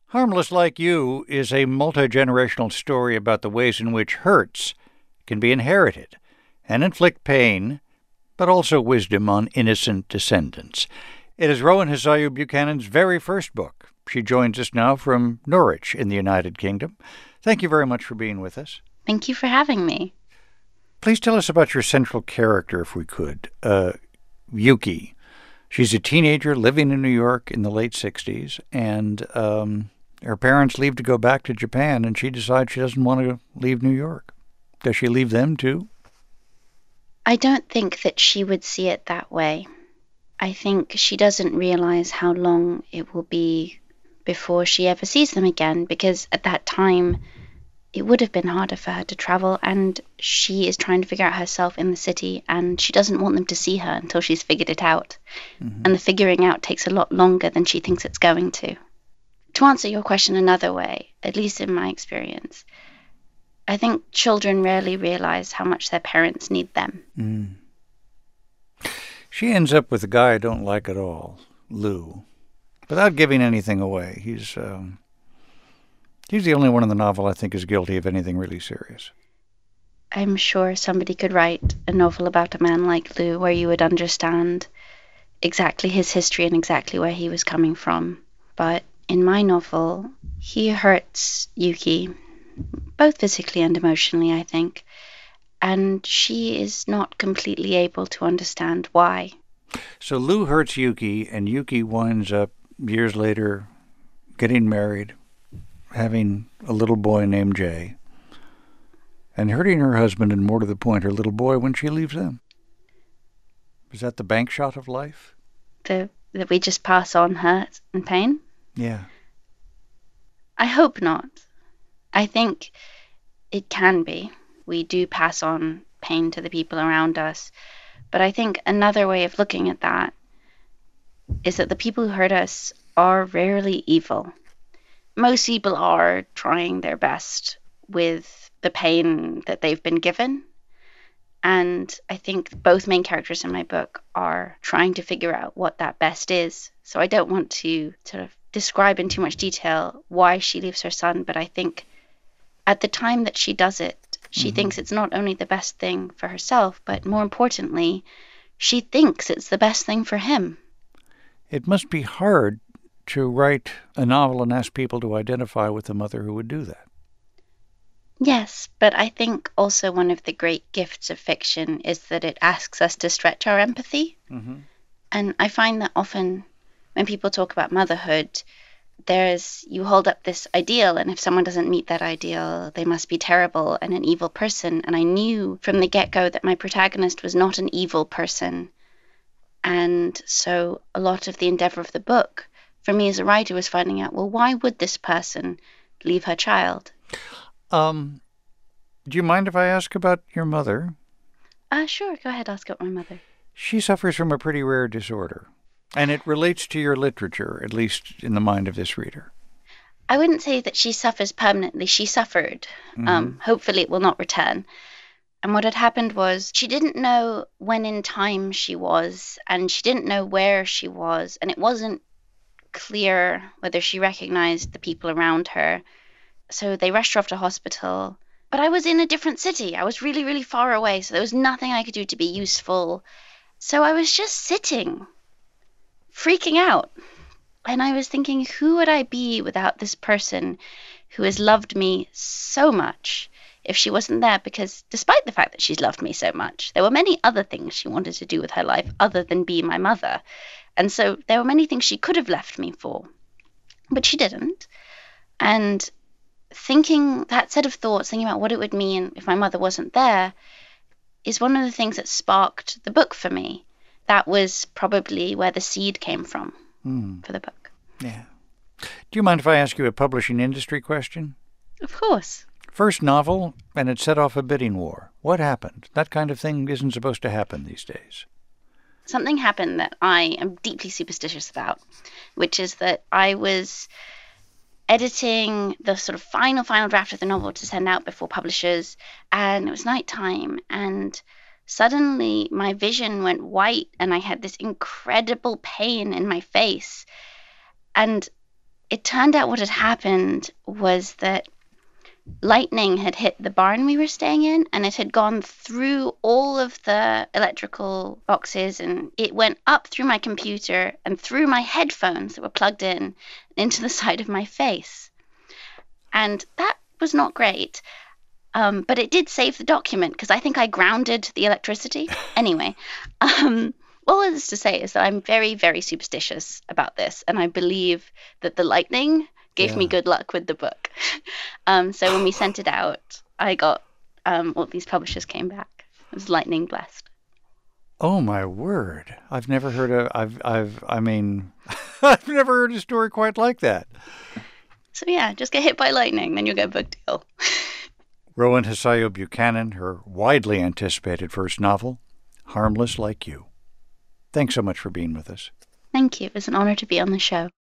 Harmless Like You is a multi-generational story about the ways in which hurts can be inherited and inflict pain, but also wisdom on innocent descendants. It is Rowan Hazayu Buchanan's very first book. She joins us now from Norwich in the United Kingdom. Thank you very much for being with us. Thank you for having me. Please tell us about your central character, if we could. Yuki. She's a teenager living in New York in the late 60s, and her parents leave to go back to Japan, and she decides she doesn't want to leave New York. Does she leave them, too? I don't think that she would see it that way. I think she doesn't realize how long it will be before she ever sees them again, because at that time it would have been harder for her to travel, and she is trying to figure out herself in the city, and she doesn't want them to see her until she's figured it out. Mm-hmm. And the figuring out takes a lot longer than she thinks it's going to. To answer your question another way, at least in my experience, I think children rarely realize how much their parents need them. Mm. She ends up with a guy I don't like at all, Lou. Without giving anything away, he's the only one in the novel I think is guilty of anything really serious. I'm sure somebody could write a novel about a man like Lou where you would understand exactly his history and exactly where he was coming from. But in my novel, he hurts Yuki, both physically and emotionally, I think. And she is not completely able to understand why. So Lou hurts Yuki, and Yuki winds up years later getting married, having a little boy named Jay, and hurting her husband, and more to the point, her little boy when she leaves them. Is that the bank shot of life? That we just pass on hurt and pain? Yeah. I hope not. I think it can be. We do pass on pain to the people around us. But I think another way of looking at that is that the people who hurt us are rarely evil. Most people are trying their best with the pain that they've been given. And I think both main characters in my book are trying to figure out what that best is. So I don't want to sort of describe in too much detail why she leaves her son, but I think at the time that she does it, she thinks it's not only the best thing for herself, but more importantly, she thinks it's the best thing for him. It must be hard to write a novel and ask people to identify with a mother who would do that. Yes, but I think also one of the great gifts of fiction is that it asks us to stretch our empathy. Mm-hmm. And I find that often when people talk about motherhood, you hold up this ideal, and if someone doesn't meet that ideal, they must be terrible and an evil person. And I knew from the get-go that my protagonist was not an evil person. And so a lot of the endeavor of the book, for me as a writer, was finding out, well, why would this person leave her child? Do you mind if I ask about your mother? Sure, go ahead, ask about my mother. She suffers from a pretty rare disorder. And it relates to your literature, at least in the mind of this reader. I wouldn't say that she suffers permanently. She suffered. Mm-hmm. Hopefully it will not return. And what had happened was she didn't know when in time she was, and she didn't know where she was, and it wasn't clear whether she recognized the people around her. So they rushed her off to hospital. But I was in a different city. I was really, really far away, so there was nothing I could do to be useful. So I was just sitting, freaking out. And I was thinking, who would I be without this person who has loved me so much if she wasn't there? Because despite the fact that she's loved me so much, there were many other things she wanted to do with her life other than be my mother. And so there were many things she could have left me for, but she didn't. And thinking that set of thoughts, thinking about what it would mean if my mother wasn't there, is one of the things that sparked the book for me. That was probably where the seed came from for the book. Yeah. Do you mind if I ask you a publishing industry question? Of course. First novel, and it set off a bidding war. What happened? That kind of thing isn't supposed to happen these days. Something happened that I am deeply superstitious about, which is that I was editing the sort of final draft of the novel to send out before publishers, and it was nighttime, and suddenly my vision went white and I had this incredible pain in my face. And it turned out what had happened was that lightning had hit the barn we were staying in, and it had gone through all of the electrical boxes, and it went up through my computer and through my headphones that were plugged in into the side of my face. And that was not great. But it did save the document because I think I grounded the electricity. Anyway, all it is to say is that I'm very, very superstitious about this, and I believe that the lightning gave me good luck with the book. So when we sent it out, I got these publishers came back. It was lightning blessed. Oh my word! I've never heard I've never heard a story quite like that. So yeah, just get hit by lightning, then you'll get a book deal. Rowan Hisayo Buchanan, her widely anticipated first novel, Harmless Like You. Thanks so much for being with us. Thank you. It was an honor to be on the show.